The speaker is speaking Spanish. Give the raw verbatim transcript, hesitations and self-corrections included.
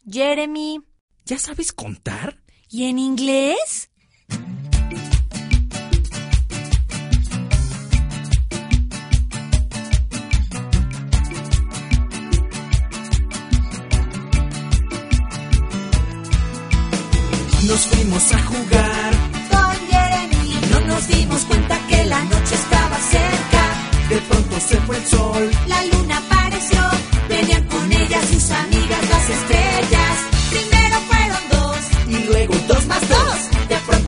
Jeremy. ¿Ya sabes contar? ¿Y en inglés? Nos fuimos a jugar Con Jeremy. y no nos dimos cuenta que la noche estaba cerca. De pronto se fue el sol. La luna para